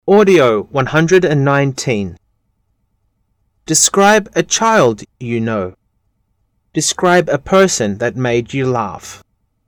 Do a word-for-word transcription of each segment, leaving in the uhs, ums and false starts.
Audio one hundred nineteen. Describe a child you know. Describe a person that made you laugh.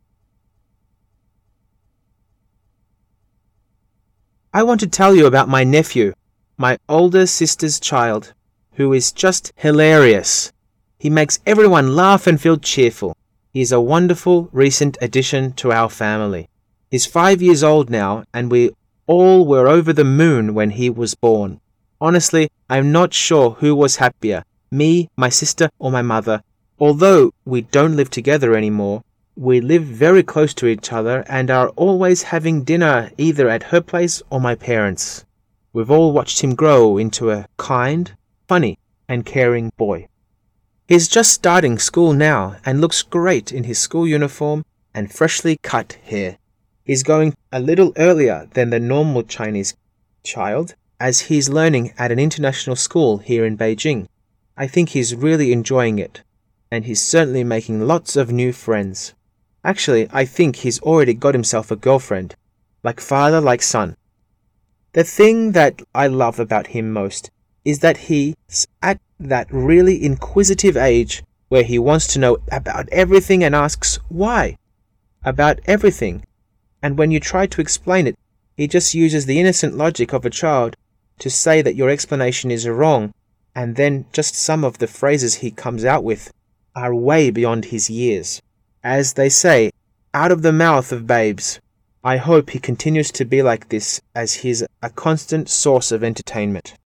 I want to tell you about my nephew, my older sister's child, who is just hilarious. He makes everyone laugh and feel cheerful. He is a wonderful recent addition to our family. He's five years old now, and we all were over the moon when he was born. Honestly, I'm not sure who was happier, me, my sister, or my mother. Although we don't live together anymore, we live very close to each other and are always having dinner either at her place or my parents'. We've all watched him grow into a kind, funny, and caring boy. He's just starting school now and looks great in his school uniform and freshly cut hair. He's going a little earlier than the normal Chinese child, as he's learning at an international school here in Beijing. I think he's really enjoying it, and he's certainly making lots of new friends. Actually, I think he's already got himself a girlfriend, like father, like son. The thing that I love about him most is that he's at that really inquisitive age where he wants to know about everything and asks why about everything. And when you try to explain it, he just uses the innocent logic of a child to say that your explanation is wrong, and then just some of the phrases he comes out with are way beyond his years. As they say, out of the mouth of babes. I hope he continues to be like this, as he's a constant source of entertainment.